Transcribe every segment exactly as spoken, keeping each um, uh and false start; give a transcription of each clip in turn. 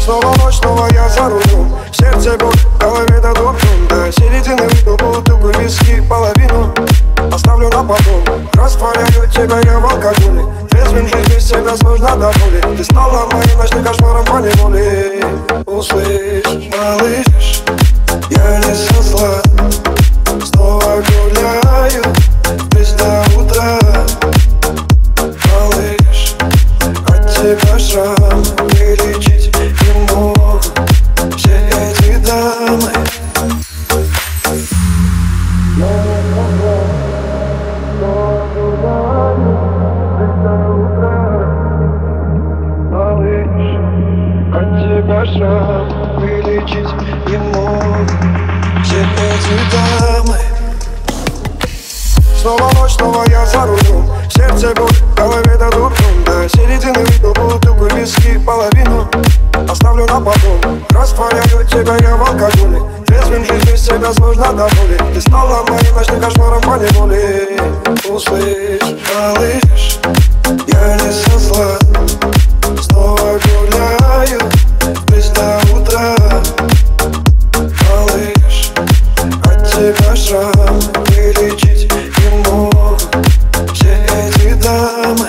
Снова ночь, снова я за рулем. В сердце боль, в голове дадут дом. До середины выпил бутылку виски, половину оставлю на потом. Растворяю тебя я в алкоголе. Трезвым жить без тебя сложно до боли. Ты стала моим ночным кошмаром по неволе. Услышь, малыш, я не со зла. Снова гуляю без до утра. Малыш, от тебя шрам вылечить не могу все эти дамы. Шрам вылечить не могут все эти дамы. Снова ночь, снова я за рулем. В сердце боль, в голове дадут дом. До середины выпил бутылку виски, половину оставлю на потом. Растворяю тебя я в алкоголе. Трезвым жить без тебя сложно до боли. Ты стала моим ночным кошмаром по неволе. Услышь, малыш, я не со зла. Снова гуляю без до утра. Малыш, от тебя шрам вылечить не могут все эти дамы.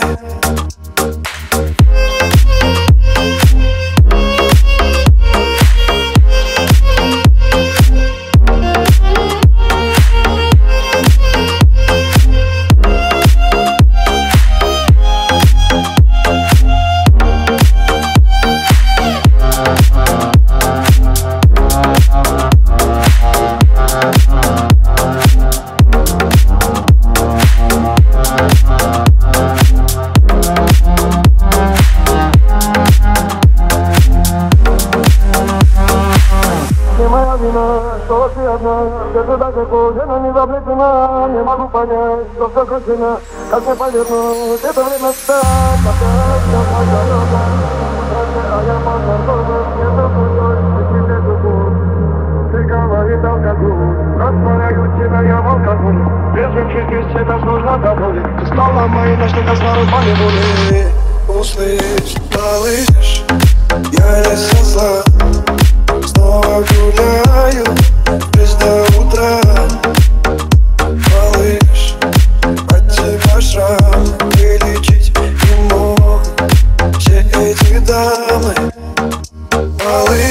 Что ты одна, где-то далеко, где она не заплетена. Не могу понять, что все кончено, как мне повернуть это время стать. Опять я подорога, а я подорога, где-то другой, ты тебе любовь. Ты говорит алкоголь, растворяю тебя я в алкоголе. Трезвым жить без тебя сложно до боли. Ты стала моей ночной кошмаром по неволе. Услышь, малыш, я не со зла. Снова гуляю без до утра. Малыш, от тебя шрам вылечить не могут все эти дамы. Малыш,